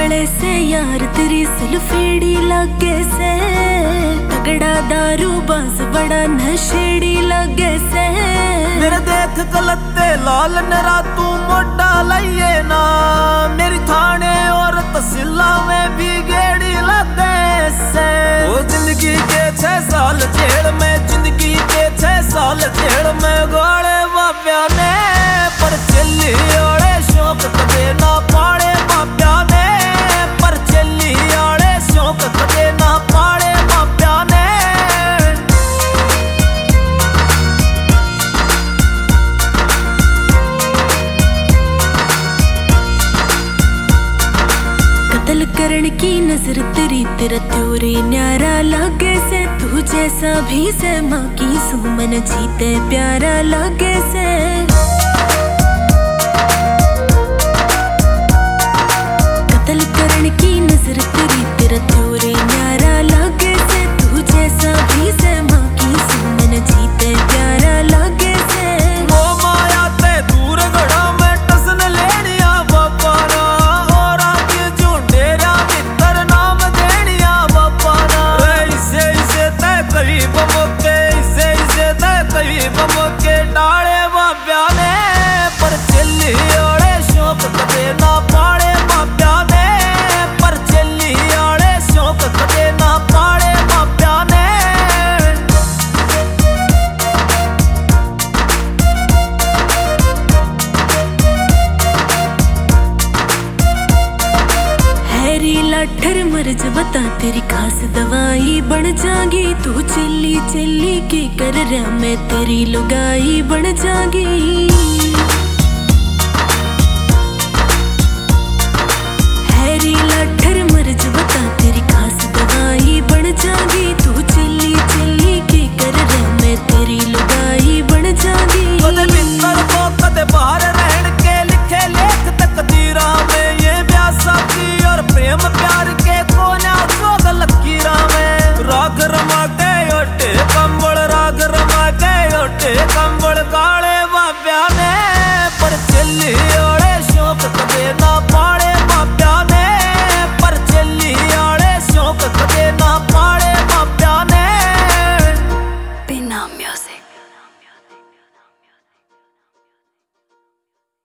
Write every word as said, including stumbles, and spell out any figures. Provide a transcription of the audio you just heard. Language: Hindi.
वाले से यार तेरी सुल्फेड़ी लगे से, तगड़ा दारू बाज बड़ा नशेड़ी लगे से। मेरे देख गलते लाल नरा तू मोटा लइए ना, मेरी थाने और तहसीला में भी गेड़ी लगे से। वो जिंदगी के छह साल जेल में, जिंदगी के छह साल जेल में गाड़े बाब्या ने, पर चली ओड़े शौक कदे ना पाड़े बाब्या ने, पर चली ओड़े शौक कदे ना पाड़े बाब्या ने। कत्ल करण की नजर तेरी तेरा त्योरे न्यारा लगे से, तू जैसा भी से माँ की सुमन जीते प्यारा लगे से। कत्ल करण की नजर तेरी तेरा त्योरे न्यारा लगे से, तू जैसा भी से माँ की सुमन जीते प्यारा लगे से। वो माया ते दूर गड़ा में टसन लेनिया बाबा ना, और आगे झुंडेरा मित्र नाम देनिया बाबा ना। इसे इसे तय करीब मौके, इसे इसे तय करीब मौके डाले बाब्या ने, पर चली ओड़े शौक कदे ना पाड़े बाब्या ने, पर चली ओड़े शौक कदे ना पाड़े बाब्या ने। हैरी लाठर मर्ज बता तेरी खास दवाई बन जागी, तू चिल्ली चिल्ली की कर रहा मैं तेरी लुगाई बन जागी।